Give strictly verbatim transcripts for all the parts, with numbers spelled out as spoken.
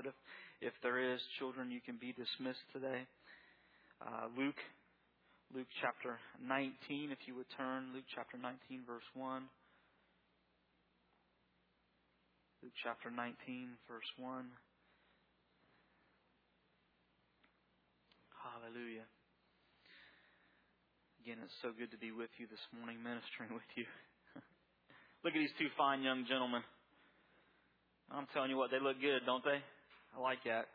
offered. If, if there is, children, you can be dismissed today. Uh, Luke, Luke chapter nineteen, if you would turn. Luke chapter nineteen, verse one. Luke chapter nineteen, verse one. Hallelujah. Again, it's so good to be with you this morning, ministering with you. Look at these two fine young gentlemen. I'm telling you what, they look good, don't they? I like that.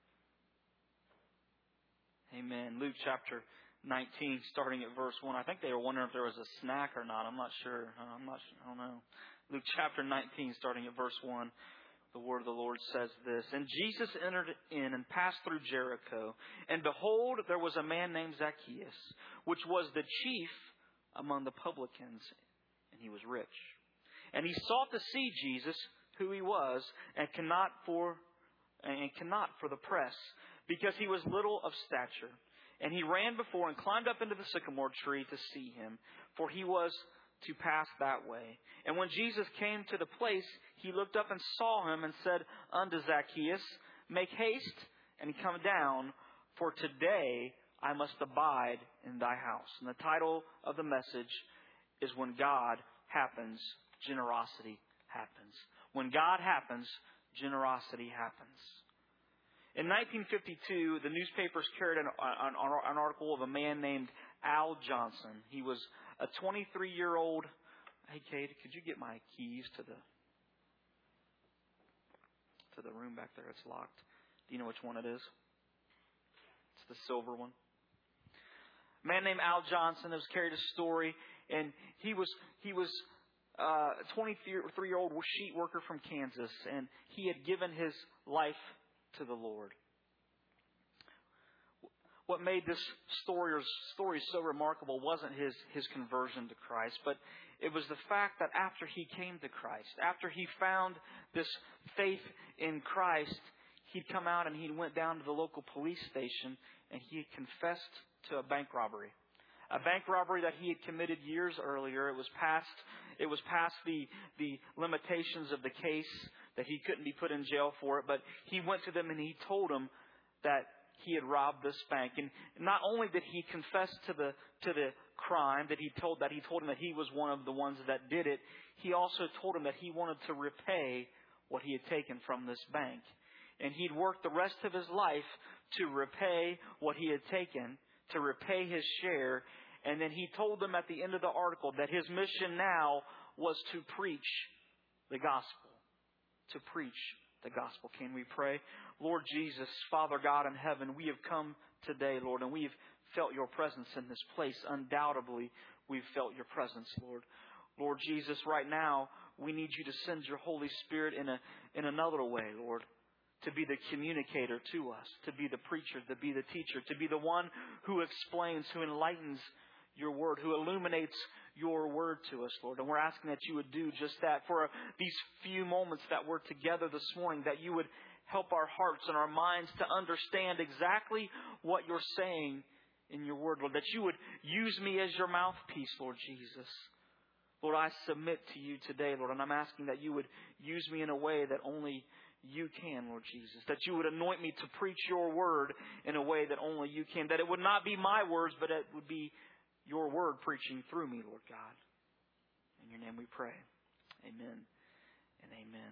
Amen. Luke chapter nineteen, starting at verse one. I think they were wondering if there was a snack or not. I'm not sure. I'm not. I don't know. Luke chapter nineteen, starting at verse one. The word of the Lord says this. And Jesus entered in and passed through Jericho. And behold, there was a man named Zacchaeus, which was the chief among the publicans, and he was rich. And he sought to see Jesus, who he was, and cannot for and cannot for the press, because he was little of stature. And he ran before and climbed up into the sycamore tree to see him, for he was to pass that way. And when Jesus came to the place, he looked up and saw him and said unto Zacchaeus, Make haste and come down, for today I must abide in thy house. And the title of the message is When God Happens, Generosity Happens. When God happens, generosity happens. In nineteen fifty-two, the newspapers carried an, an, an article of a man named Al Johnson. He was a twenty-three-year-old. Hey, Kate, could you get my keys to the to the room back there? It's locked. Do you know which one it is? It's the silver one. A man named Al Johnson has carried a story, and he was he was uh, a twenty-three-year-old sheet worker from Kansas, and he had given his life to the Lord. What made this story or story so remarkable wasn't his, his conversion to Christ, but it was the fact that after he came to Christ, after he found this faith in Christ, he'd come out and he went down to the local police station and he had confessed to a bank robbery. A bank robbery that he had committed years earlier. It was past it was past the, the limitations of the case, that he couldn't be put in jail for it, but he went to them and he told them that he had robbed this bank. And not only did he confess to the to the crime that he told that he told him that he was one of the ones that did it, he also told him that he wanted to repay what he had taken from this bank. And he'd worked the rest of his life to repay what he had taken, to repay his share. And then he told them at the end of the article that his mission now was to preach the gospel. To preach the gospel. Can we pray? Lord Jesus, Father God in heaven, we have come today, Lord, and we've felt your presence in this place. Undoubtedly, we've felt your presence, Lord. Lord Jesus, right now, we need you to send your Holy Spirit in a in another way, Lord, to be the communicator to us, to be the preacher, to be the teacher, to be the one who explains, who enlightens your word, who illuminates your word to us, Lord. And we're asking that you would do just that for these few moments that we're together this morning, that you would help our hearts and our minds to understand exactly what you're saying in your word, Lord. That you would use me as your mouthpiece, Lord Jesus. Lord, I submit to you today, Lord, and I'm asking that you would use me in a way that only you can, Lord Jesus. That you would anoint me to preach your word in a way that only you can. That it would not be my words, but it would be your word preaching through me, Lord God. In your name we pray. Amen and amen.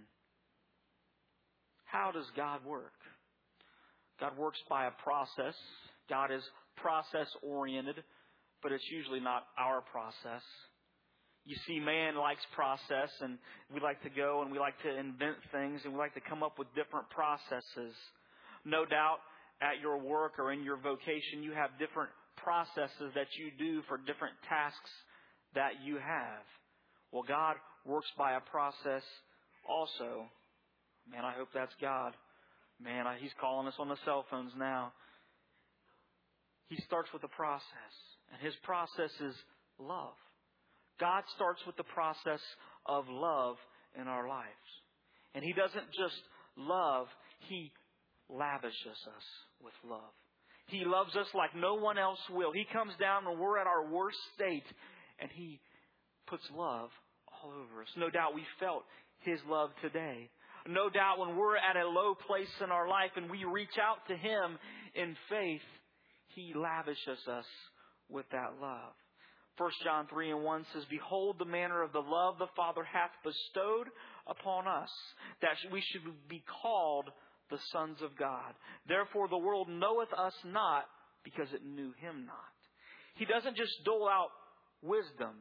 How does God work? God works by a process. God is process-oriented, but it's usually not our process. You see, man likes process, and we like to go and we like to invent things, and we like to come up with different processes. No doubt at your work or in your vocation, you have different processes that you do for different tasks that you have. Well, God works by a process also. Man, I hope that's God. Man, I, He's calling us on the cell phones now. He starts with a process, and His process is love. God starts with the process of love in our lives. And He doesn't just love, He lavishes us with love. He loves us like no one else will. He comes down when we're at our worst state, and He puts love all over us. No doubt we felt His love today. No doubt when we're at a low place in our life and we reach out to Him in faith, He lavishes us with that love. First John three and one says, Behold the manner of the love the Father hath bestowed upon us, that we should be called the sons of God. Therefore the world knoweth us not, because it knew Him not. He doesn't just dole out wisdom,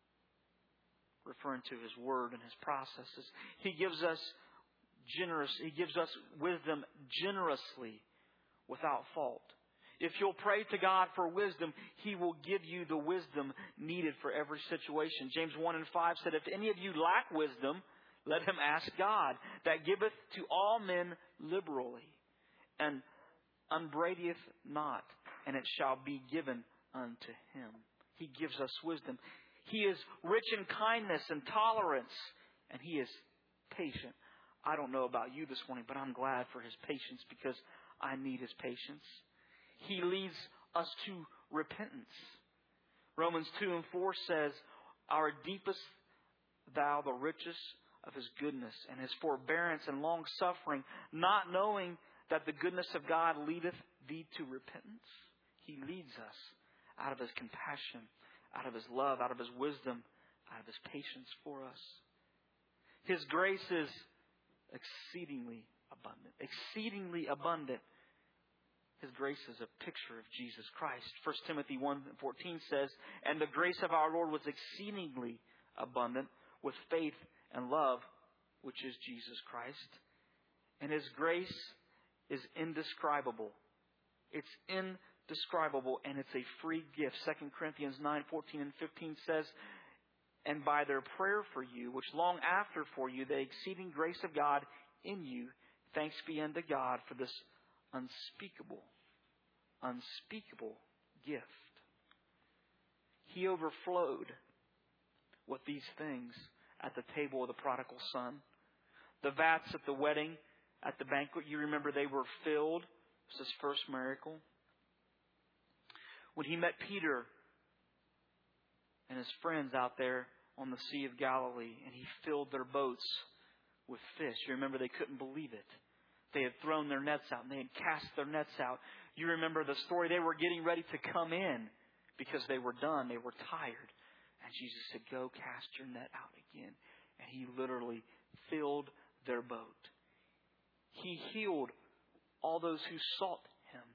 referring to His Word and His processes. He gives us generous. He gives us wisdom generously, without fault. If you'll pray to God for wisdom, He will give you the wisdom needed for every situation. James one and five said, If any of you lack wisdom, let him ask God, that giveth to all men liberally, and upbraideth not, and it shall be given unto him. He gives us wisdom. He is rich in kindness and tolerance, and He is patient. I don't know about you this morning, but I'm glad for His patience, because I need His patience. He leads us to repentance. Romans two and four says, Our deepest thou the richest of His goodness and His forbearance and long suffering, not knowing that the goodness of God leadeth thee to repentance. He leads us out of His compassion, out of His love, out of His wisdom, out of His patience for us. His grace is exceedingly abundant. Exceedingly abundant. His grace is a picture of Jesus Christ. First Timothy one and fourteen says, And the grace of our Lord was exceedingly abundant with faith and love, which is Jesus Christ. And His grace is indescribable. It's indescribable, and it's a free gift. Second Corinthians nine, fourteen and fifteen says, And by their prayer for you, which long after for you, the exceeding grace of God in you, thanks be unto God for this unspeakable, unspeakable gift. He overflowed with these things at the table of the prodigal son. The vats at the wedding, at the banquet, you remember they were filled. It was His first miracle. When He met Peter and his friends out there on the Sea of Galilee, and He filled their boats with fish. You remember they couldn't believe it. They had thrown their nets out and they had cast their nets out. You remember the story. They were getting ready to come in because they were done. They were tired. And Jesus said, Go cast your net out again. And He literally filled their boat. He healed all those who sought Him.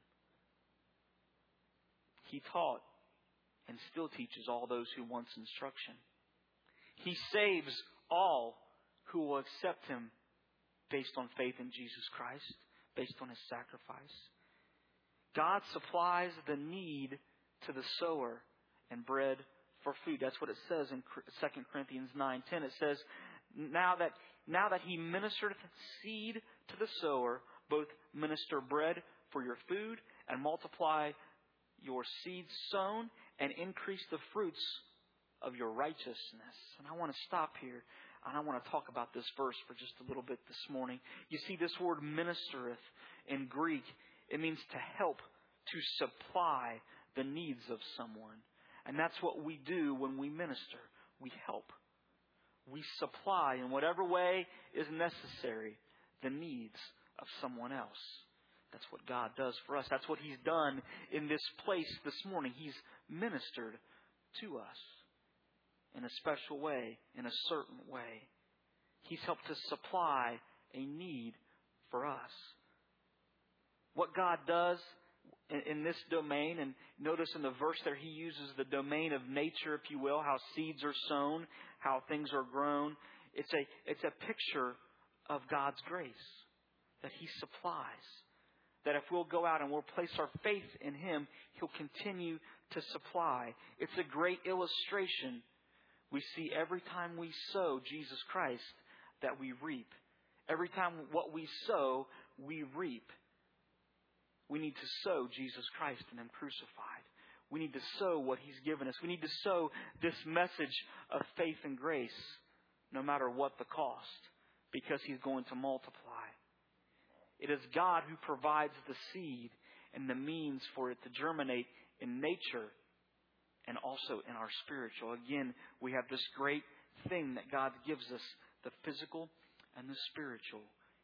He taught and still teaches all those who want instruction. He saves all who will accept Him based on faith in Jesus Christ, based on His sacrifice. God supplies the need to the sower and bread for food. That's what it says in Second Corinthians nine ten. It says, now that now that He ministereth seed to the sower, both minister bread for your food and multiply your seed sown and increase the fruits of your righteousness. And I want to stop here. And I want to talk about this verse for just a little bit this morning. You see, this word ministereth in Greek, it means to help, to supply the needs of someone. And that's what we do when we minister. We help. We supply in whatever way is necessary the needs of someone else. That's what God does for us. That's what He's done in this place this morning. He's ministered to us in a special way, in a certain way. He's helped to supply a need for us. What God does in, in this domain, and notice in the verse there He uses the domain of nature, if you will, how seeds are sown, how things are grown. It's a, it's a picture of God's grace that He supplies. That if we'll go out and we'll place our faith in Him, He'll continue to supply. It's a great illustration. We see every time we sow Jesus Christ that we reap. Every time what we sow, we reap. We need to sow Jesus Christ and Him crucified. We need to sow what He's given us. We need to sow this message of faith and grace, no matter what the cost, because He's going to multiply. It is God who provides the seed and the means for it to germinate in nature and also in our spiritual. Again, we have this great thing that God gives us, the physical and the spiritual.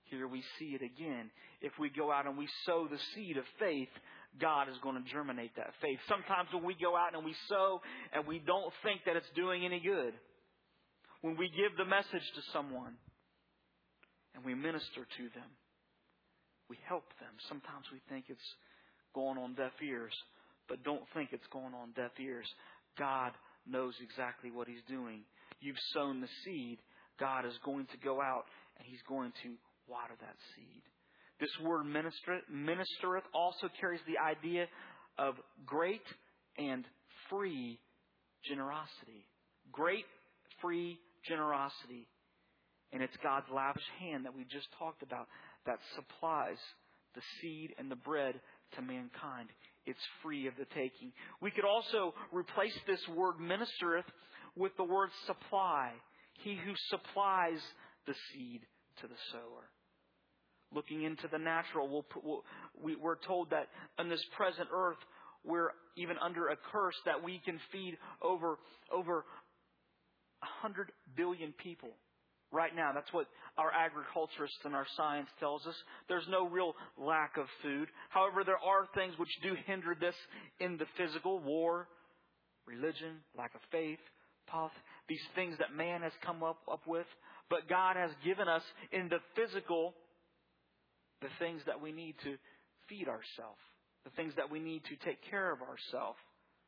Here we see it again. If we go out and we sow the seed of faith, God is going to germinate that faith. Sometimes when we go out and we sow and we don't think that it's doing any good, when we give the message to someone and we minister to them, we help them. Sometimes we think it's going on deaf ears, but don't think it's going on deaf ears. God knows exactly what He's doing. You've sown the seed. God is going to go out and He's going to water that seed. This word minister, ministereth also carries the idea of great and free generosity. Great, free generosity. And it's God's lavish hand that we just talked about that supplies the seed and the bread to mankind. It's free of the taking. We could also replace this word ministereth with the word supply. He who supplies the seed to the sower. Looking into the natural, we'll, we'll, we, we're told that on this present earth, we're even under a curse that we can feed over over one hundred billion people. Right now, that's what our agriculturists and our science tells us. There's no real lack of food. However, there are things which do hinder this in the physical. War, religion, lack of faith, politics, these things that man has come up, up with. But God has given us in the physical the things that we need to feed ourselves. The things that we need to take care of ourselves.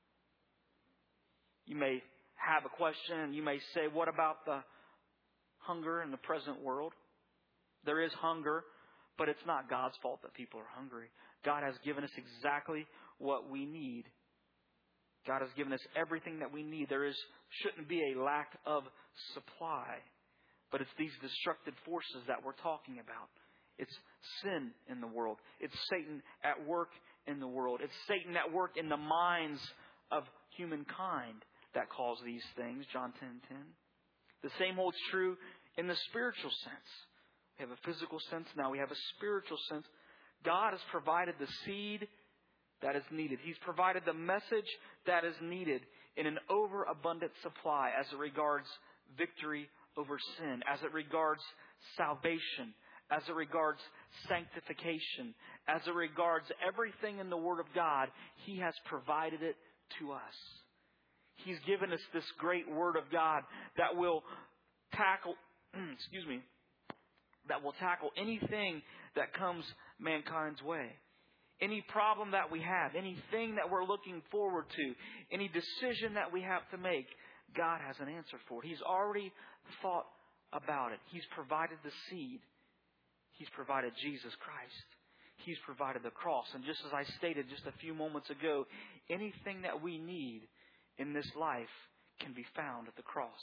You may have a question. You may say, what about the hunger in the present world? There is hunger, but it's not God's fault that people are hungry. God has given us exactly what we need. God has given us everything that we need. There is shouldn't be a lack of supply. But it's these destructive forces that we're talking about. It's sin in the world. It's Satan at work in the world. It's Satan at work in the minds of humankind that cause these things. John ten ten. The same holds true in the spiritual sense. We have a physical sense. Now we have a spiritual sense. God has provided the seed that is needed. He's provided the message that is needed in an overabundant supply as it regards victory over sin, as it regards salvation, as it regards sanctification, as it regards everything in the Word of God. He has provided it to us. He's given us this great Word of God that will tackle, excuse me, that will tackle anything that comes mankind's way. Any problem that we have, anything that we're looking forward to, any decision that we have to make, God has an answer for it. He's already thought about it. He's provided the seed. He's provided Jesus Christ. He's provided the cross. And just as I stated just a few moments ago, anything that we need in this life can be found at the cross.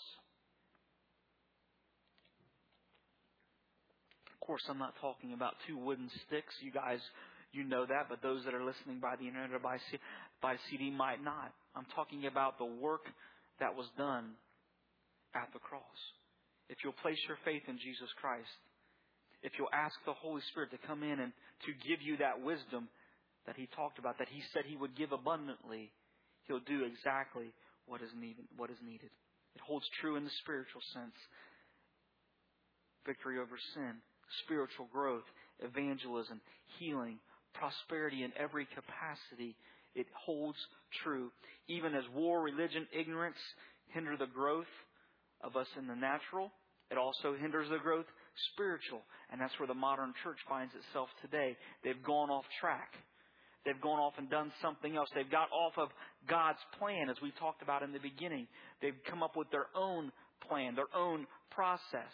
Of course, I'm not talking about two wooden sticks. You guys, you know that, but those that are listening by the internet or by, C- by C D might not. I'm talking about the work that was done at the cross. If you'll place your faith in Jesus Christ, if you'll ask the Holy Spirit to come in and to give you that wisdom that He talked about, that He said He would give abundantly, He'll do exactly what is needed. What is needed. It holds true in the spiritual sense. Victory over sin, spiritual growth, evangelism, healing, prosperity in every capacity. It holds true. Even as war, religion, ignorance hinder the growth of us in the natural, it also hinders the growth spiritual. And that's where the modern church finds itself today. They've gone off track. They've gone off and done something else. They've got off of God's plan, as we talked about in the beginning. They've come up with their own plan, their own process.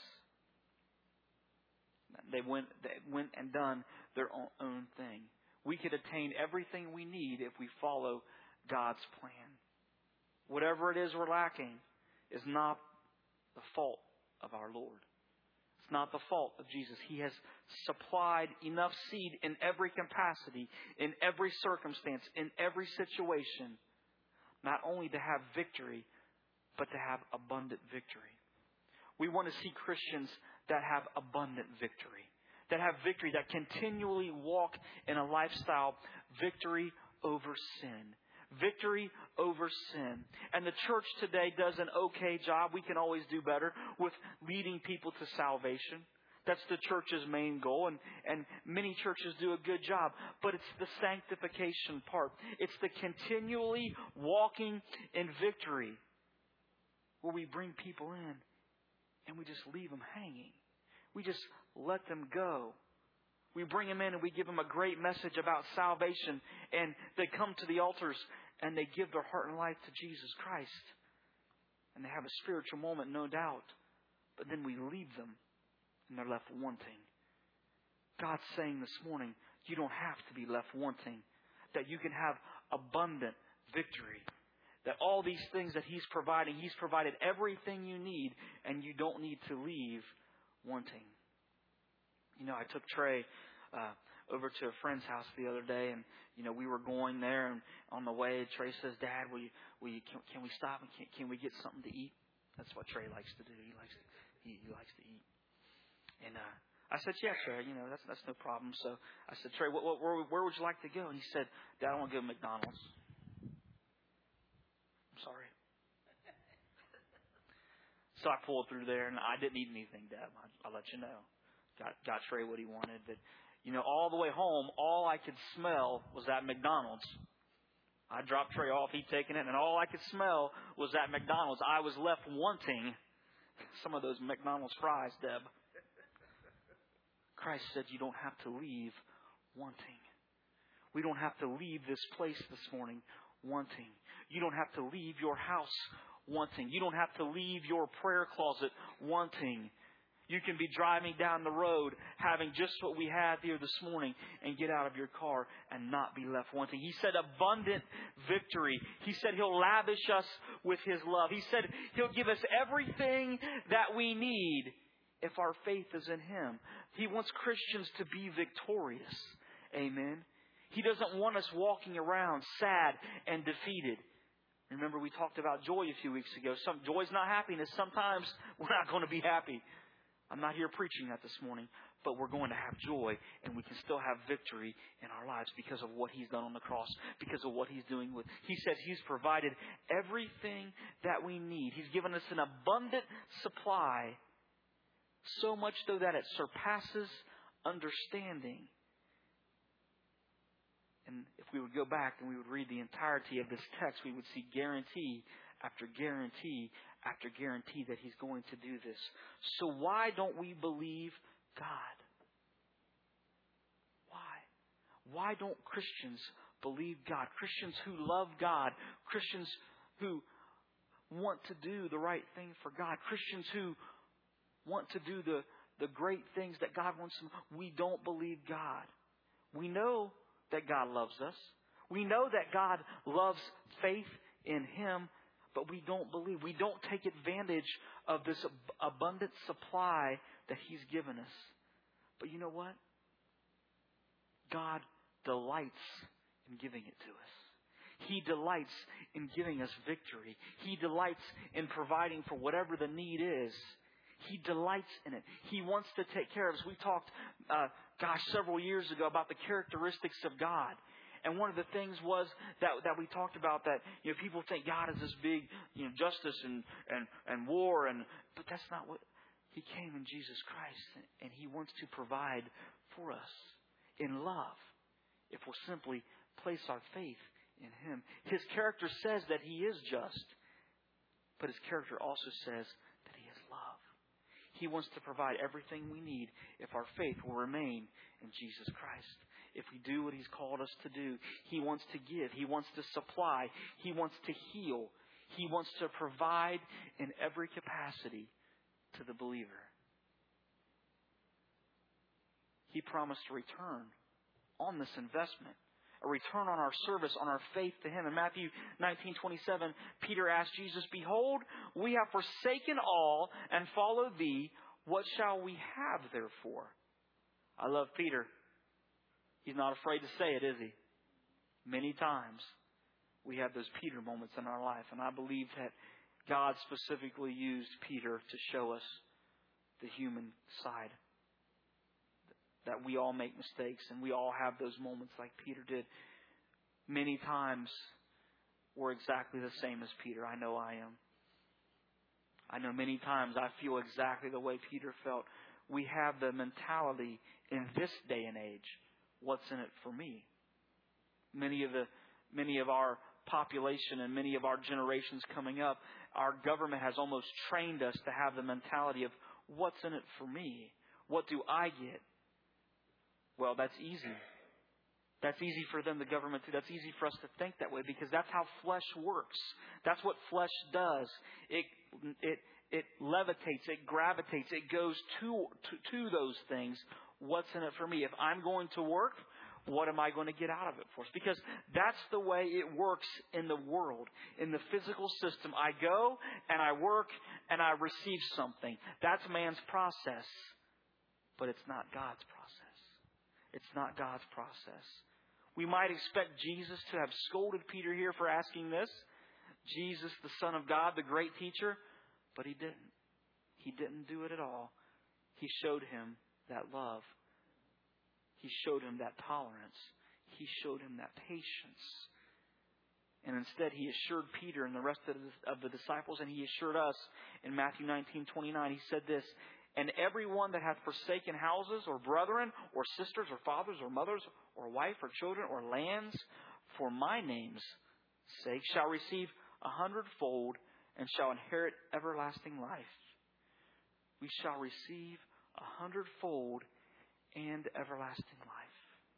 They went, they went and done their own, own thing. We could attain everything we need if we follow God's plan. Whatever it is we're lacking is not the fault of our Lord. It's not the fault of Jesus. He has supplied enough seed in every capacity, in every circumstance, in every situation, not only to have victory, but to have abundant victory. We want to see Christians that have abundant victory, that have victory, that continually walk in a lifestyle victory over sin. Victory over sin. And the church today does an okay job. We can always do better with leading people to salvation. That's the church's main goal, and, and many churches do a good job. But it's the sanctification part. It's the continually walking in victory where we bring people in and we just leave them hanging. We just let them go. We bring them in and we give them a great message about salvation, and they come to the altars and they give their heart and life to Jesus Christ. And they have a spiritual moment, no doubt. But then we leave them and they're left wanting. God's saying this morning, you don't have to be left wanting. That you can have abundant victory. That all these things that He's providing, He's provided everything you need, and you don't need to leave wanting. You know, I took Trey uh, over to a friend's house the other day, and you know we were going there, and on the way, Trey says, "Dad, will you, will you, can, can we stop and can, can we get something to eat?" That's what Trey likes to do. He likes to, he, he likes to eat. And uh, I said, "Yeah, Trey, you know that's that's no problem." So I said, "Trey, what, what, where, where would you like to go?" And he said, "Dad, I want to go to McDonald's." I'm sorry. So I pulled through there, and I didn't eat anything, Dad. I, I'll let you know. Got got Trey what he wanted, but you know, all the way home, all I could smell was that McDonald's. I dropped Trey off, he'd taken it, and all I could smell was that McDonald's. I was left wanting some of those McDonald's fries, Deb. Christ said you don't have to leave wanting. We don't have to leave this place this morning wanting. You don't have to leave your house wanting. You don't have to leave your prayer closet wanting. You can be driving down the road having just what we had here this morning and get out of your car and not be left wanting. He said abundant victory. He said He'll lavish us with His love. He said He'll give us everything that we need if our faith is in Him. He wants Christians to be victorious. Amen. He doesn't want us walking around sad and defeated. Remember, we talked about joy a few weeks ago. Some joy is not happiness. Sometimes we're not going to be happy. I'm not here preaching that this morning, but we're going to have joy, and we can still have victory in our lives because of what He's done on the cross, because of what He's doing with. He says He's provided everything that we need. He's given us an abundant supply, so much so that it surpasses understanding. And if we would go back and we would read the entirety of this text, we would see guarantee after guarantee after guarantee that He's going to do this. So why don't we believe God? Why? Why don't Christians believe God? Christians who love God. Christians who want to do the right thing for God. Christians who want to do the, the great things that God wants them. We don't believe God. We know that God loves us. We know that God loves faith in Him, but we don't believe. We don't take advantage of this ab- abundant supply that He's given us. But you know what? God delights in giving it to us. He delights in giving us victory. He delights in providing for whatever the need is. He delights in it. He wants to take care of us. We talked, uh, gosh, several years ago about the characteristics of God. And one of the things was that that we talked about that, you know, people think God is this big, you know, justice and, and, and war, and but that's not what He came in Jesus Christ, and He wants to provide for us in love if we'll simply place our faith in Him. His character says that He is just, but His character also says that He is love. He wants to provide everything we need if our faith will remain in Jesus Christ. If we do what He's called us to do, He wants to give. He wants to supply. He wants to heal. He wants to provide in every capacity to the believer. He promised a return on this investment, a return on our service, on our faith to Him. In Matthew nineteen twenty-seven, Peter asked Jesus, "Behold, we have forsaken all and followed Thee. What shall we have therefore?" I love Peter. He's not afraid to say it, is he? Many times we have those Peter moments in our life. And I believe that God specifically used Peter to show us the human side. That we all make mistakes and we all have those moments like Peter did. Many times we're exactly the same as Peter. I know I am. I know many times I feel exactly the way Peter felt we have the mentality in this day and age, what's in it for me? Many of the many of our population and many of our generations coming up, our government has almost trained us to have the mentality of what's in it for me? What do I get? Well, that's easy. That's easy for them, the government, too. That's easy for us to think that way because that's how flesh works. That's what flesh does. It it it levitates, it gravitates, it goes to, to to those things. What's in it for me? If I'm going to work, what am I going to get out of it for? Because that's the way it works in the world. In the physical system, I go and I work and I receive something. That's man's process. But it's not God's process. It's not God's process. We might expect Jesus to have scolded Peter here for asking this. Jesus, the Son of God, the great teacher. But He didn't. He didn't do it at all. He showed him that love. He showed him that tolerance. He showed him that patience. And instead, He assured Peter and the rest of the, of the disciples, and He assured us in Matthew nineteen twenty-nine. He said this, "And everyone that hath forsaken houses or brethren or sisters or fathers or mothers or wife or children or lands for my name's sake shall receive a hundredfold and shall inherit everlasting life." We shall receive a hundredfold and everlasting life.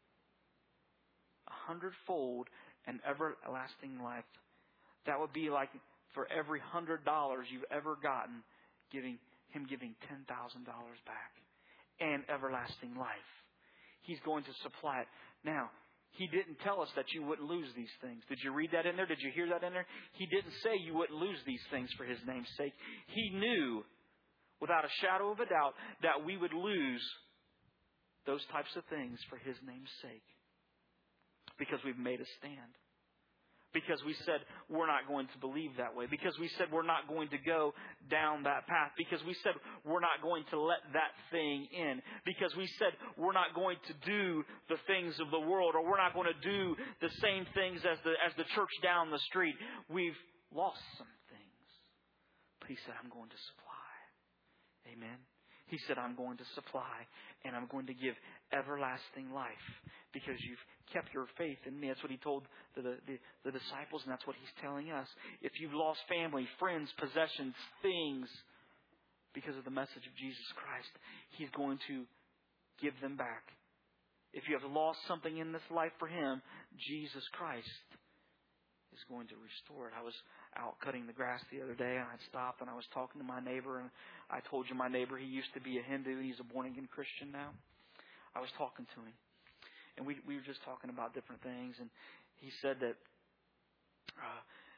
A hundredfold and everlasting life. That would be like for every hundred dollars you've ever gotten, giving Him giving ten thousand dollars back. And everlasting life. He's going to supply it. Now, He didn't tell us that you wouldn't lose these things. Did you read that in there? Did you hear that in there? He didn't say you wouldn't lose these things for His name's sake. He knew, without a shadow of a doubt, that we would lose those types of things for His name's sake. Because we've made a stand. Because we said we're not going to believe that way. Because we said we're not going to go down that path. Because we said we're not going to let that thing in. Because we said we're not going to do the things of the world. Or we're not going to do the same things as the as the church down the street. We've lost some things. But He said, I'm going to supply. Amen. He said, I'm going to supply and I'm going to give everlasting life because you've kept your faith in me. That's what He told the, the, the disciples, and that's what He's telling us. If you've lost family, friends, possessions, things because of the message of Jesus Christ, He's going to give them back. If you have lost something in this life for Him, Jesus Christ is going to restore it. I was out cutting the grass the other day, and I stopped and I was talking to my neighbor, and I told you my neighbor, he used to be a Hindu, and he's a born-again Christian now. I was talking to him, and we we were just talking about different things, and he said that, uh,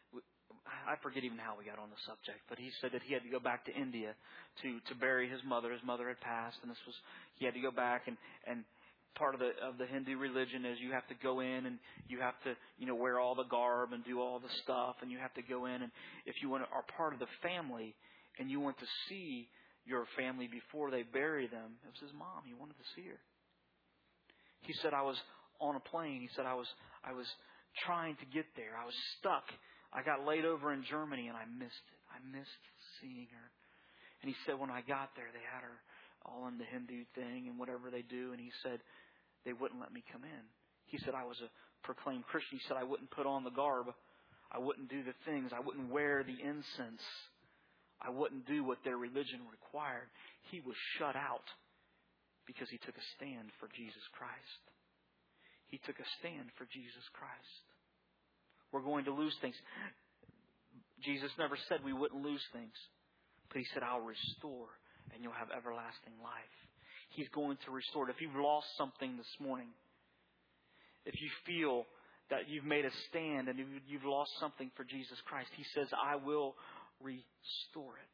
I forget even how we got on the subject, but he said that he had to go back to India to, to bury his mother. His mother had passed, and this was, he had to go back and, and part of the of the Hindu religion is you have to go in and you have to, you know, wear all the garb and do all the stuff, and you have to go in, and if you want to, are part of the family and you want to see your family before they bury them, it was his mom. He wanted to see her. He said, I was on a plane. He said, I was I was trying to get there. I was stuck. I got laid over in Germany and I missed it. I missed seeing her. And he said, when I got there, they had her all in the Hindu thing and whatever they do, and he said they wouldn't let me come in. He said I was a proclaimed Christian. He said I wouldn't put on the garb. I wouldn't do the things. I wouldn't wear the incense. I wouldn't do what their religion required. He was shut out because he took a stand for Jesus Christ. He took a stand for Jesus Christ. We're going to lose things. Jesus never said we wouldn't lose things, but He said I'll restore and you'll have everlasting life. He's going to restore it. If you've lost something this morning, if you feel that you've made a stand and you've lost something for Jesus Christ, He says, I will restore it.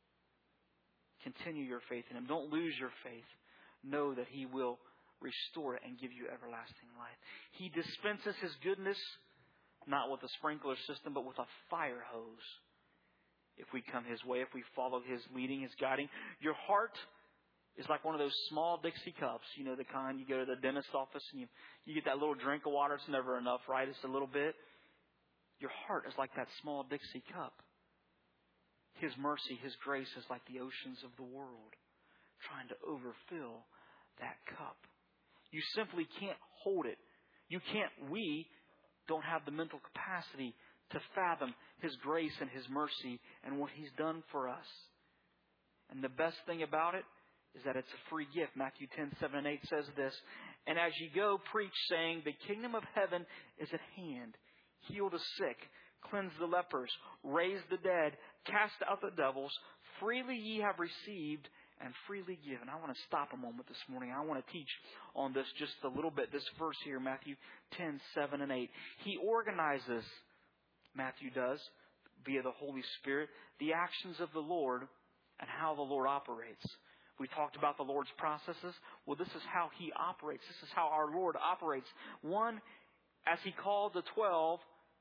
Continue your faith in Him. Don't lose your faith. Know that He will restore it and give you everlasting life. He dispenses His goodness not with a sprinkler system, but with a fire hose. If we come His way, if we follow His leading, His guiding. Your heart is like one of those small Dixie cups. You know, the kind you go to the dentist office and you, you get that little drink of water. It's never enough, right? It's a little bit. Your heart is like that small Dixie cup. His mercy, His grace is like the oceans of the world. trying to overfill that cup. You simply can't hold it. You can't, we don't have the mental capacity to fathom His grace and His mercy and what He's done for us. And the best thing about it is that it's a free gift. Matthew ten, seven and eight says this, "And as ye go, preach, saying, the kingdom of heaven is at hand. Heal the sick, cleanse the lepers, raise the dead, cast out the devils. Freely ye have received, and freely give." And I want to stop a moment this morning. I want to teach on this just a little bit. This verse here, Matthew ten, seven and eight. He organizes, Matthew does, via the Holy Spirit, the actions of the Lord and how the Lord operates. We talked about the Lord's processes. Well, this is how He operates. This is how our Lord operates. One, as He called the twelve,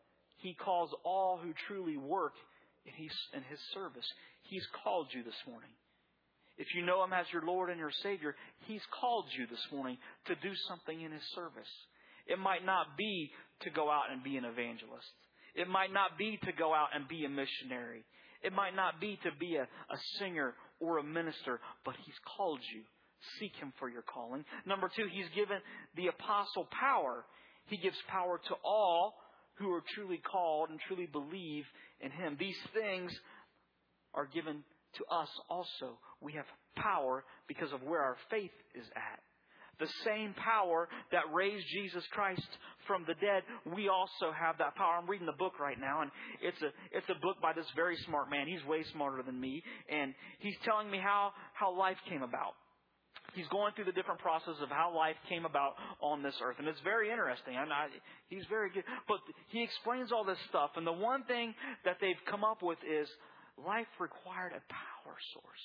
He calls all who truly work in His, in His service. He's called you this morning. If you know Him as your Lord and your Savior, He's called you this morning to do something in His service. It might not be to go out and be an evangelist. It might not be to go out and be a missionary. It might not be to be a, a singer or a minister, but He's called you. Seek Him for your calling. Number two, He's given the apostle power. He gives power to all who are truly called and truly believe in Him. These things are given to us also. We have power because of where our faith is at. The same power that raised Jesus Christ from the dead, we also have that power. I'm reading the book right now, and it's a it's a book by this very smart man. He's way smarter than me, and he's telling me how, how life came about. He's going through the different process of how life came about on this earth, and it's very interesting. And I, he's very good, but he explains all this stuff, and the one thing that they've come up with is life required a power source,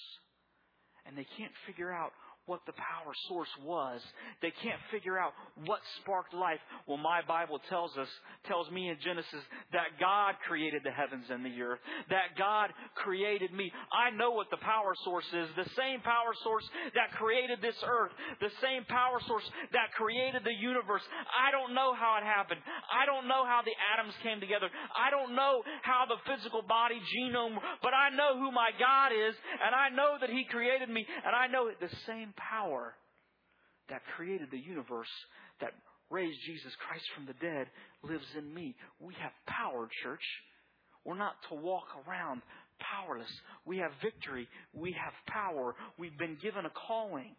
and they can't figure out what the power source was. They can't figure out what sparked life. Well, my Bible tells us, tells me in Genesis that God created the heavens and the earth. That God created me. I know what the power source is. The same power source that created this earth. The same power source that created the universe. I don't know how it happened. I don't know how the atoms came together. I don't know how the physical body genome, but I know who my God is, and I know that He created me, and I know the same power that created the universe, that raised Jesus Christ from the dead, lives in me. We have power, church. We're not to walk around powerless. We have victory. We have power. We've been given a calling.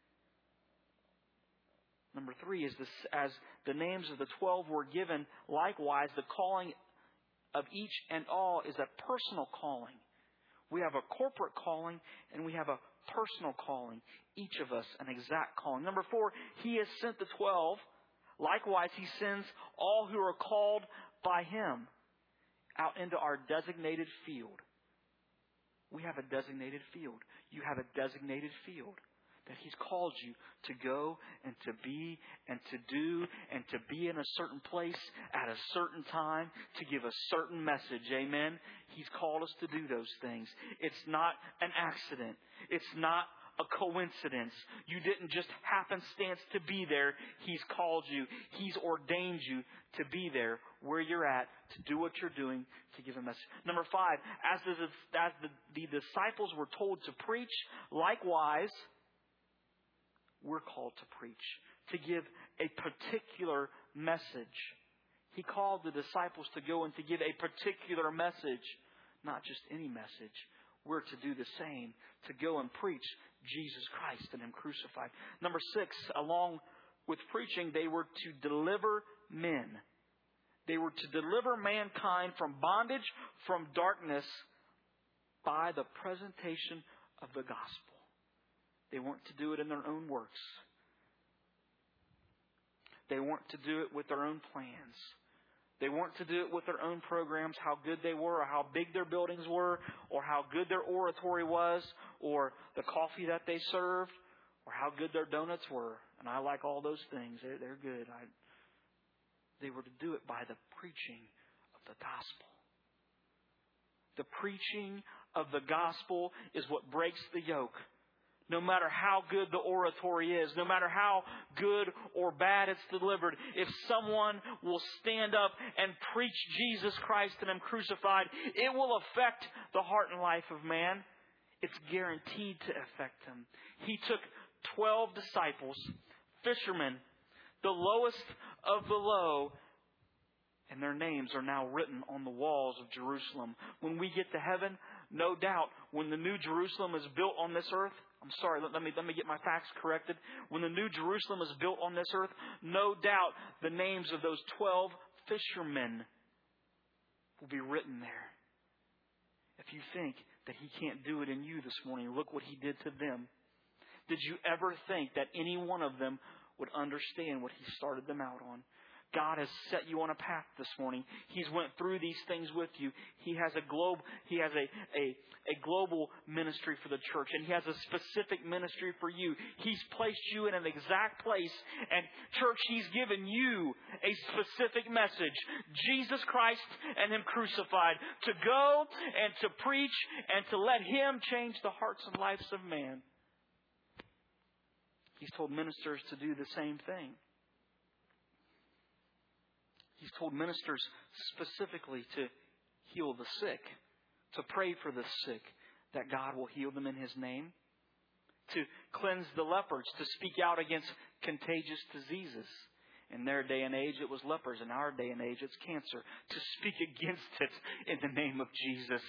Number three is this: as the names of the twelve were given, likewise the calling of each and all is a personal calling. We have a corporate calling and we have a personal calling. Each of us an exact calling. Number four, He has sent the twelve. Likewise, He sends all who are called by Him out into our designated field. We have a designated field. You have a designated field that He's called you to go and to be and to do and to be in a certain place at a certain time to give a certain message. Amen? He's called us to do those things. It's not an accident. It's not a coincidence. You didn't just happenstance to be there. He's called you. He's ordained you to be there where you're at, to do what you're doing, to give a message. Number five, as the, as the, the disciples were told to preach, likewise, we're called to preach, to give a particular message. He called the disciples to go and to give a particular message, not just any message. We're to do the same, to go and preach Jesus Christ and Him crucified. Number six, along with preaching, they were to deliver men. They were to deliver mankind from bondage, from darkness, by the presentation of the gospel. They weren't to do it in their own works. They weren't to do it with their own plans. They weren't to do it with their own programs, how good they were, or how big their buildings were, or how good their oratory was, or the coffee that they served, or how good their donuts were. And I like all those things. They're, they're good. I, they were to do it by the preaching of the gospel. The preaching of the gospel is what breaks the yoke. No matter how good the oratory is, no matter how good or bad it's delivered, if someone will stand up and preach Jesus Christ and Him crucified, it will affect the heart and life of man. It's guaranteed to affect him. He took twelve disciples, fishermen, the lowest of the low, and their names are now written on the walls of Jerusalem. When we get to heaven, no doubt, when the new Jerusalem is built on this earth, I'm sorry, let, let me let me get my facts corrected. When the new Jerusalem is built on this earth, no doubt the names of those twelve fishermen will be written there. If you think that He can't do it in you this morning, look what He did to them. Did you ever think that any one of them would understand what He started them out on? God has set you on a path this morning. He's went through these things with you. He has a globe, He has a, a, a global ministry for the church, and He has a specific ministry for you. He's placed you in an exact place, and church, He's given you a specific message. Jesus Christ and Him crucified. To go and to preach and to let Him change the hearts and lives of man. He's told ministers to do the same thing. He's told ministers specifically to heal the sick, to pray for the sick, that God will heal them in His name, to cleanse the lepers, to speak out against contagious diseases. In their day and age, it was lepers. In our day and age, it's cancer. To speak against it in the name of Jesus.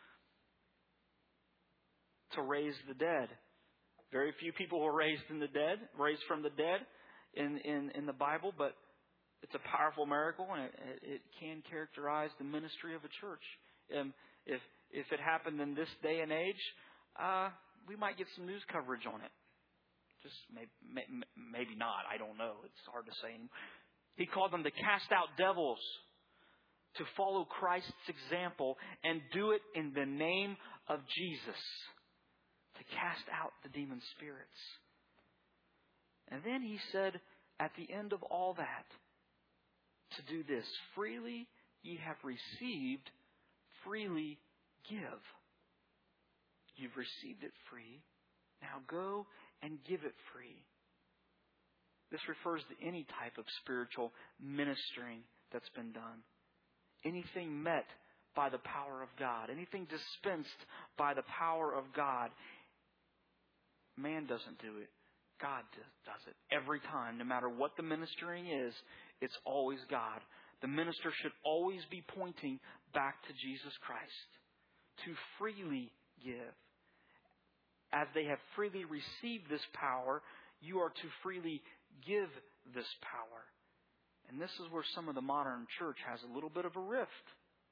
To raise the dead. Very few people were raised in the dead, raised from the dead in, in, in the Bible, but it's a powerful miracle, and it, it can characterize the ministry of a church. Um, if if it happened in this day and age, uh, we might get some news coverage on it. Just maybe, maybe not. I don't know. It's hard to say. He called them to cast out devils, to follow Christ's example, and do it in the name of Jesus, to cast out the demon spirits. And then He said, at the end of all that, to do this: freely ye have received, freely give. You've received it free. Now go and give it free. This refers to any type of spiritual ministering that's been done. Anything met by the power of God. Anything dispensed by the power of God. Man doesn't do it. God does it every time. No matter what the ministering is, it's always God. The minister should always be pointing back to Jesus Christ. To freely give. As they have freely received this power, you are to freely give this power. And this is where some of the modern church has a little bit of a rift.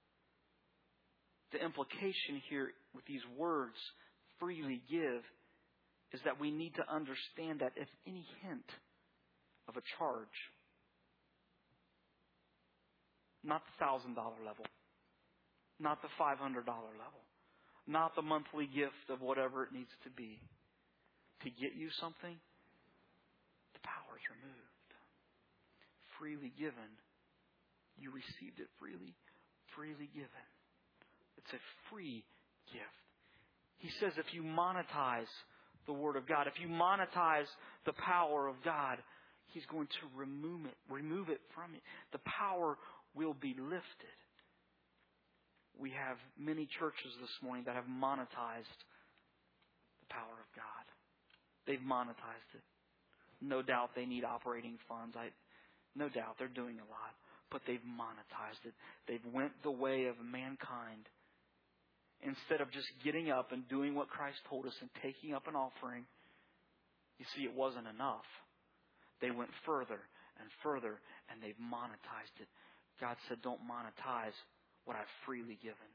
The implication here with these words, freely give, is that we need to understand that if any hint of a charge, not the one thousand dollars level, not the five hundred dollars level, not the monthly gift of whatever it needs to be, to get you something, the power is removed. Freely given, you received it freely, freely given. It's a free gift. He says if you monetize the Word of God, if you monetize the power of God, He's going to remove it, remove it from you. The power will be lifted. We have many churches this morning that have monetized the power of God. They've monetized it. No doubt they need operating funds. I, no doubt they're doing a lot, but they've monetized it. They've went the way of mankind. Instead of just getting up and doing what Christ told us and taking up an offering, you see, it wasn't enough. They went further and further, and they've monetized it. God said, don't monetize what I've freely given.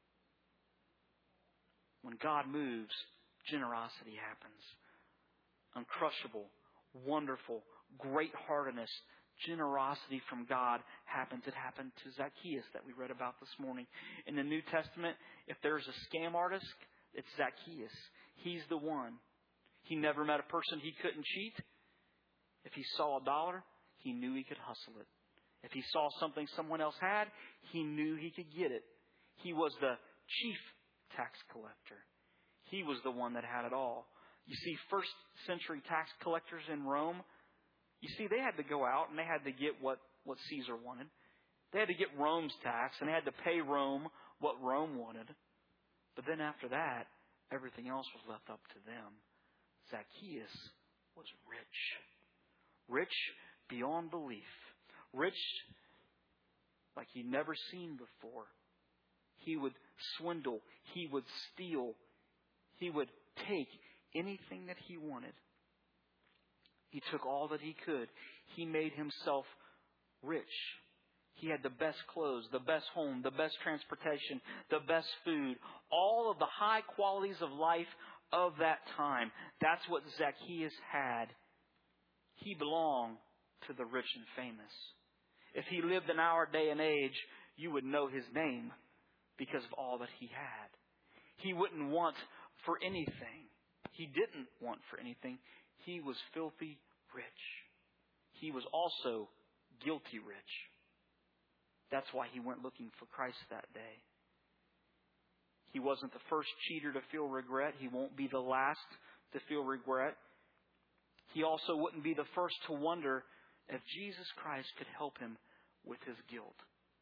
When God moves, generosity happens. Uncrushable, wonderful, great-heartedness, generosity from God happens. It happened to Zacchaeus that we read about this morning. In the New Testament, if there's a scam artist, it's Zacchaeus. He's the one. He never met a person he couldn't cheat. If he saw a dollar, he knew he could hustle it. If he saw something someone else had, he knew he could get it. He was the chief tax collector. He was the one that had it all. You see, first century tax collectors in Rome, you see, they had to go out and they had to get what, what Caesar wanted. They had to get Rome's tax and they had to pay Rome what Rome wanted. But then after that, Everything else was left up to them. Zacchaeus was rich. Rich beyond belief. Rich like he'd never seen before. He would swindle. He would steal. He would take anything that he wanted. He took all that he could. He made himself rich. He had the best clothes, the best home, the best transportation, the best food, all of the high qualities of life of that time. That's what Zacchaeus had. He belonged to the rich and famous. If he lived in our day and age, you would know his name because of all that he had. He wouldn't want for anything. He didn't want for anything. He was filthy rich. He was also guilty rich. That's why he went looking for Christ that day. He wasn't the first cheater to feel regret. He won't be the last to feel regret. He also wouldn't be the first to wonder if Jesus Christ could help him with his guilt.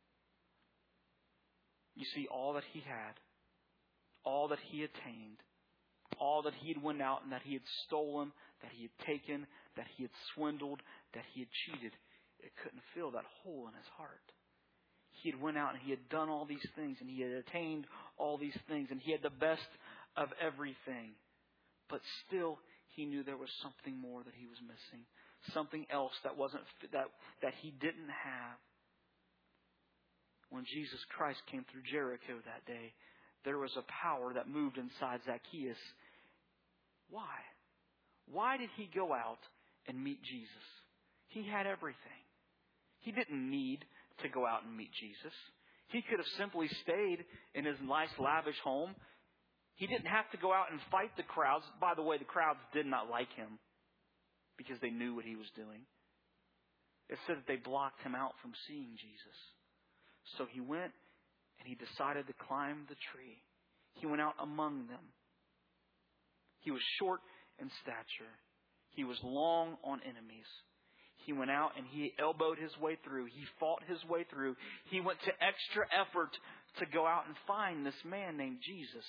You see, all that he had, all that he attained, all that he had went out and that he had stolen, that he had taken, that he had swindled, that he had cheated, it couldn't fill that hole in his heart. He had went out and he had done all these things and he had attained all these things and he had the best of everything. But still, he knew there was something more that he was missing. Something else that wasn't that that he didn't have. When Jesus Christ came through Jericho that day, there was a power that moved inside Zacchaeus. Why? Why did he go out and meet Jesus? He had everything. He didn't need to go out and meet Jesus. He could have simply stayed in his nice, lavish home. He didn't have to go out and fight the crowds. By the way, the crowds did not like him because they knew what he was doing. It said that they blocked him out from seeing Jesus. So he went and he decided to climb the tree. He went out among them. He was short in stature. He was long on enemies. He went out and he elbowed his way through. He fought his way through. He went to extra effort to go out and find this man named Jesus.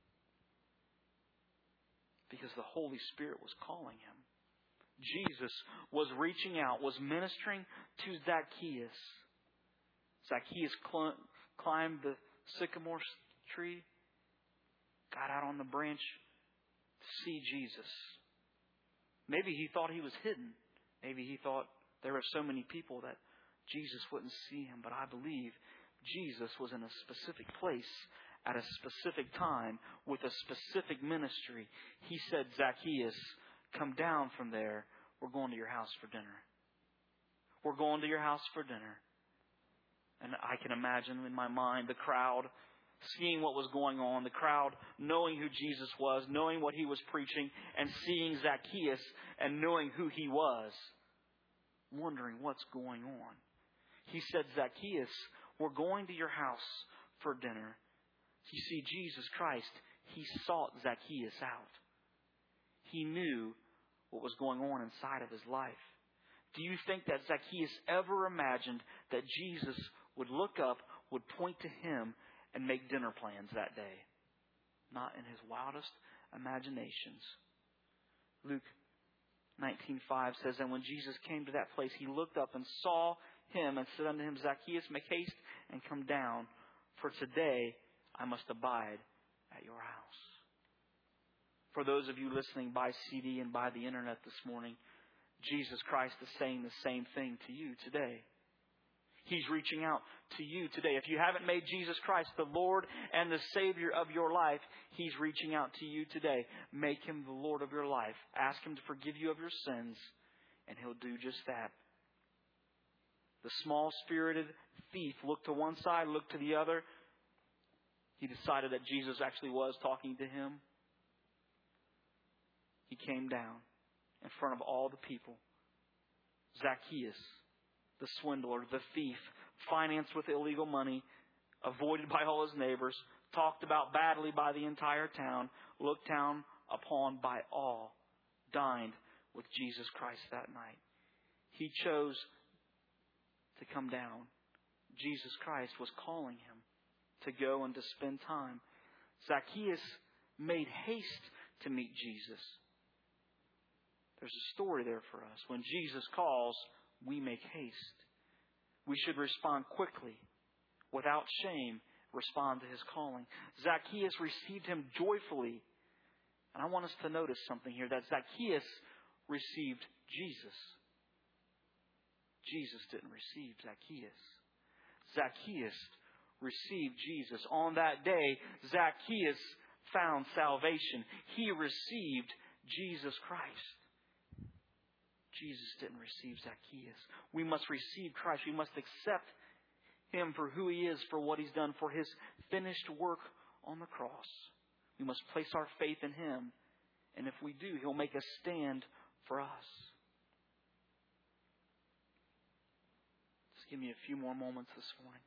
Because the Holy Spirit was calling him. Jesus was reaching out, was ministering to Zacchaeus. Zacchaeus cl- climbed the sycamore tree, got out on the branch to see Jesus. Maybe he thought he was hidden. Maybe he thought there were so many people that Jesus wouldn't see him. But I believe Jesus was in a specific place at a specific time with a specific ministry. He said, Zacchaeus, come down from there. We're going to your house for dinner. We're going to your house for dinner. And I can imagine in my mind the crowd seeing what was going on, the crowd knowing who Jesus was, knowing what he was preaching, and seeing Zacchaeus and knowing who he was, wondering what's going on. He said, Zacchaeus, we're going to your house for dinner. You see, Jesus Christ, he sought Zacchaeus out. He knew what was going on inside of his life. Do you think that Zacchaeus ever imagined that Jesus would look up, would point to him, and make dinner plans that day? Not in his wildest imaginations. Luke nineteen five says, and when Jesus came to that place, he looked up and saw him and said unto him, Zacchaeus, make haste and come down, for today I must abide at your house. For those of you listening by C D and by the internet this morning, Jesus Christ is saying the same thing to you today. He's reaching out to you today. If you haven't made Jesus Christ the Lord and the Savior of your life, He's reaching out to you today. Make Him the Lord of your life. Ask Him to forgive you of your sins, and He'll do just that. The small-spirited thief looked to one side, looked to the other. He decided that Jesus actually was talking to him. He came down in front of all the people. Zacchaeus, the swindler, the thief, financed with illegal money, avoided by all his neighbors, talked about badly by the entire town, looked down upon by all, dined with Jesus Christ that night. He chose to come down. Jesus Christ was calling him to go and to spend time. Zacchaeus made haste to meet Jesus. There's a story there for us. When Jesus calls, we make haste. We should respond quickly, without shame, respond to His calling. Zacchaeus received Him joyfully. And I want us to notice something here, that Zacchaeus received Jesus. Jesus didn't receive Zacchaeus. Zacchaeus received Jesus. On that day, Zacchaeus found salvation. He received Jesus Christ. Jesus didn't receive Zacchaeus. We must receive Christ. We must accept Him for who He is, for what He's done, for His finished work on the cross. We must place our faith in Him. And if we do, He'll make a stand for us. Just give me a few more moments this morning.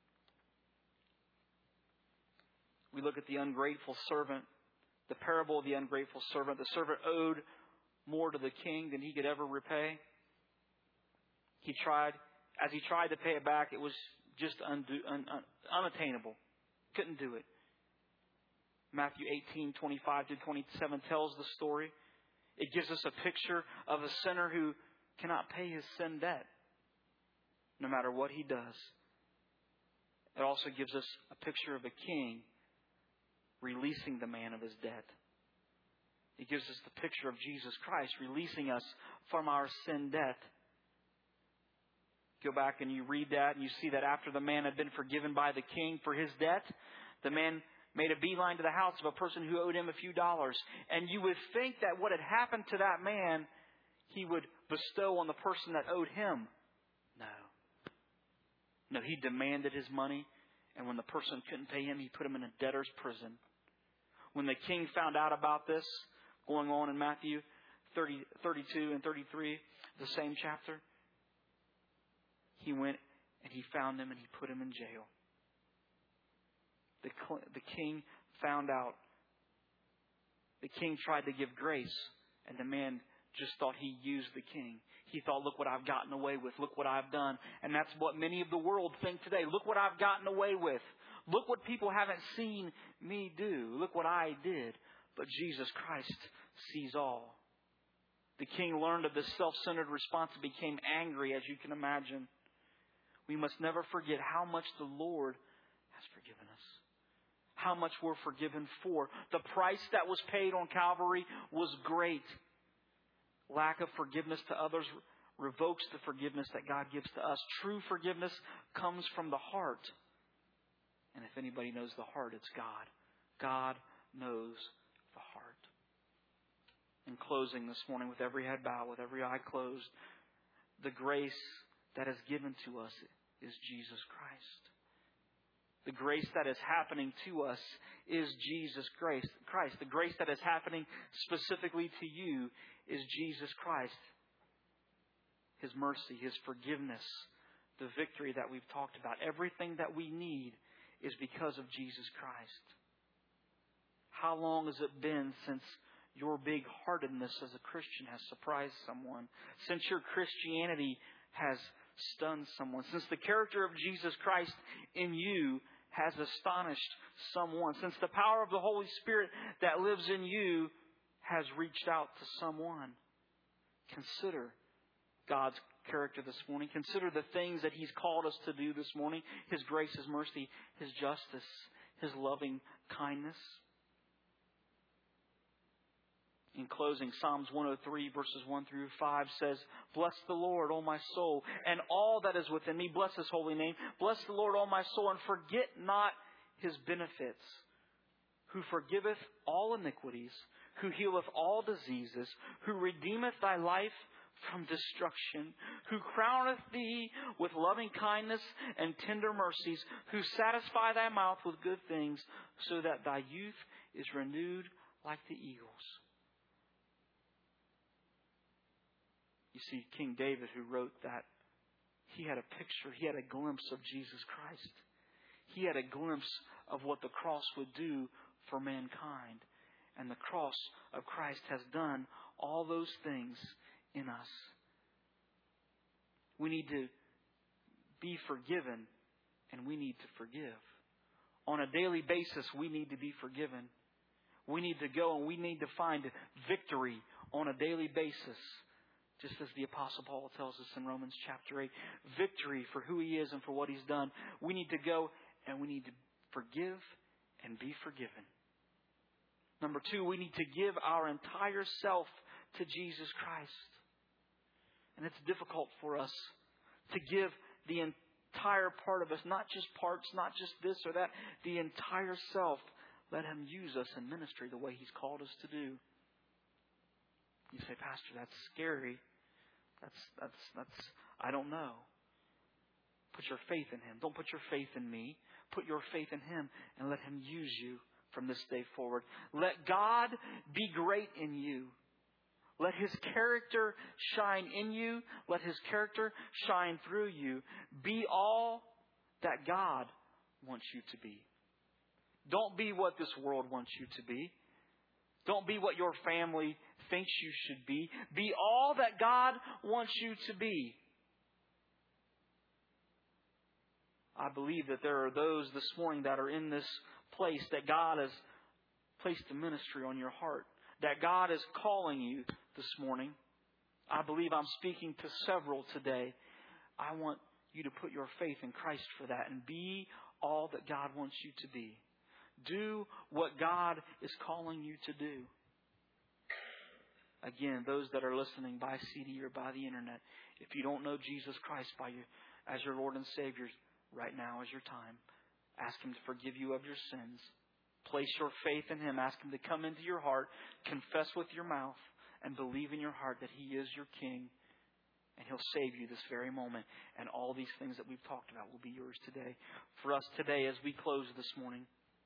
We look at the ungrateful servant, the parable of the ungrateful servant. The servant owed more to the king than he could ever repay. He tried, as he tried to pay it back, it was just undo, un, un, unattainable. Couldn't do it. Matthew eighteen, twenty-five to twenty-seven tells the story. It gives us a picture of a sinner who cannot pay his sin debt, no matter what he does. It also gives us a picture of a king releasing the man of his debt. It gives us the picture of Jesus Christ releasing us from our sin debt. Go back and you read that and you see that after the man had been forgiven by the king for his debt, the man made a beeline to the house of a person who owed him a few dollars. And you would think that what had happened to that man, he would bestow on the person that owed him. No. No, he demanded his money. And when the person couldn't pay him, he put him in a debtor's prison. When the king found out about this, going on in Matthew thirty, thirty-two and thirty-three, the same chapter, he went and he found him and he put him in jail. The, the king found out. The king tried to give grace, and the man just thought he used the king. He thought, look what I've gotten away with. Look what I've done. And that's what many of the world think today. Look what I've gotten away with. Look what people haven't seen me do. Look what I did. But Jesus Christ sees all. The king learned of this self-centered response and became angry, as you can imagine. We must never forget how much the Lord has forgiven us. How much we're forgiven for. The price that was paid on Calvary was great. Lack of forgiveness to others revokes the forgiveness that God gives to us. True forgiveness comes from the heart. And if anybody knows the heart, it's God. God knows the heart. In closing this morning, with every head bowed, with every eye closed, the grace that is given to us is Jesus Christ. The grace that is happening to us is Jesus Christ. The grace that is happening specifically to you is Jesus Christ. His mercy, His forgiveness, the victory that we've talked about. Everything that we need is because of Jesus Christ. How long has it been since your big-heartedness as a Christian has surprised someone? Since your Christianity has stunned someone? Since the character of Jesus Christ in you has astonished someone? Since the power of the Holy Spirit that lives in you has reached out to someone? Consider God's character this morning. Consider the things that He's called us to do this morning. His grace, His mercy, His justice, His loving kindness. In closing, Psalms one oh three verses one through five says, "Bless the Lord, O my soul, and all that is within me. Bless His holy name. Bless the Lord, O my soul, and forget not His benefits, who forgiveth all iniquities, who healeth all diseases, who redeemeth thy life from destruction, who crowneth thee with loving kindness and tender mercies, who satisfy thy mouth with good things, so that thy youth is renewed like the eagles." You see, King David, who wrote that, he had a picture, he had a glimpse of Jesus Christ. He had a glimpse of what the cross would do for mankind. And the cross of Christ has done all those things in us. We need to be forgiven, and we need to forgive. On a daily basis, we need to be forgiven. We need to go and we need to find victory on a daily basis. Just as the Apostle Paul tells us in Romans chapter eight. Victory for who He is and for what He's done. We need to go and we need to forgive and be forgiven. Number two, we need to give our entire self to Jesus Christ. And it's difficult for us to give the entire part of us, not just parts, not just this or that, the entire self. Let Him use us in ministry the way He's called us to do. You say, Pastor, that's scary. That's, that's, that's, I don't know. Put your faith in Him. Don't put your faith in me. Put your faith in Him and let Him use you from this day forward. Let God be great in you. Let His character shine in you. Let His character shine through you. Be all that God wants you to be. Don't be what this world wants you to be. Don't be what your family thinks you should be. Be all that God wants you to be. I believe that there are those this morning that are in this place that God has placed a ministry on your heart. That God is calling you this morning. I believe I'm speaking to several today. I want you to put your faith in Christ for that and be all that God wants you to be. Do what God is calling you to do. Again, those that are listening by C D or by the internet, if you don't know Jesus Christ by your, as your Lord and Savior, right now is your time. Ask Him to forgive you of your sins. Place your faith in Him. Ask Him to come into your heart. Confess with your mouth and believe in your heart that He is your King. And He'll save you this very moment. And all these things that we've talked about will be yours today. For us today, as we close this morning,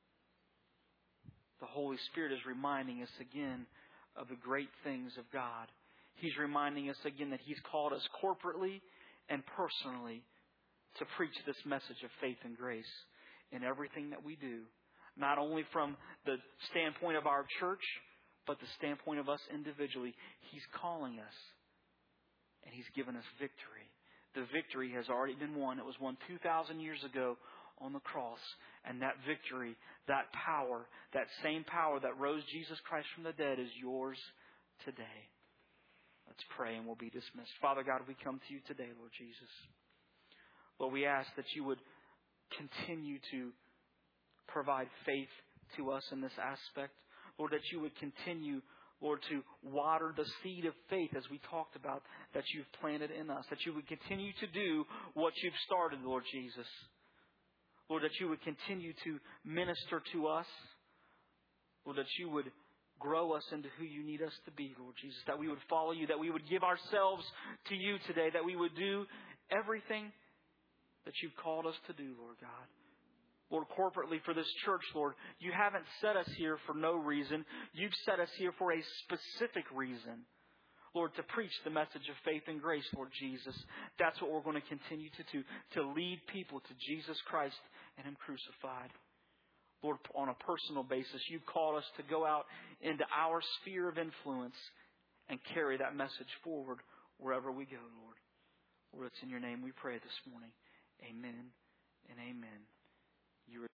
the Holy Spirit is reminding us again of the great things of God. He's reminding us again that He's called us corporately and personally to preach this message of faith and grace in everything that we do. Not only from the standpoint of our church, but the standpoint of us individually. He's calling us. And He's given us victory. The victory has already been won. It was won two thousand years ago on the cross. And that victory, that power, that same power that rose Jesus Christ from the dead is yours today. Let's pray and we'll be dismissed. Father God, we come to You today, Lord Jesus. Lord, we ask that You would continue to provide faith to us in this aspect. Lord, that You would continue, Lord, to water the seed of faith as we talked about that You've planted in us. That You would continue to do what You've started, Lord Jesus. Lord, that You would continue to minister to us. Lord, that You would grow us into who You need us to be, Lord Jesus. That we would follow You. That we would give ourselves to You today. That we would do everything that You've called us to do, Lord God. Lord, corporately for this church, Lord, You haven't set us here for no reason. You've set us here for a specific reason. Lord, to preach the message of faith and grace, Lord Jesus. That's what we're going to continue to do, to lead people to Jesus Christ and Him crucified. Lord, on a personal basis, You've called us to go out into our sphere of influence and carry that message forward wherever we go, Lord. Lord, it's in Your name we pray this morning. Amen and amen. You are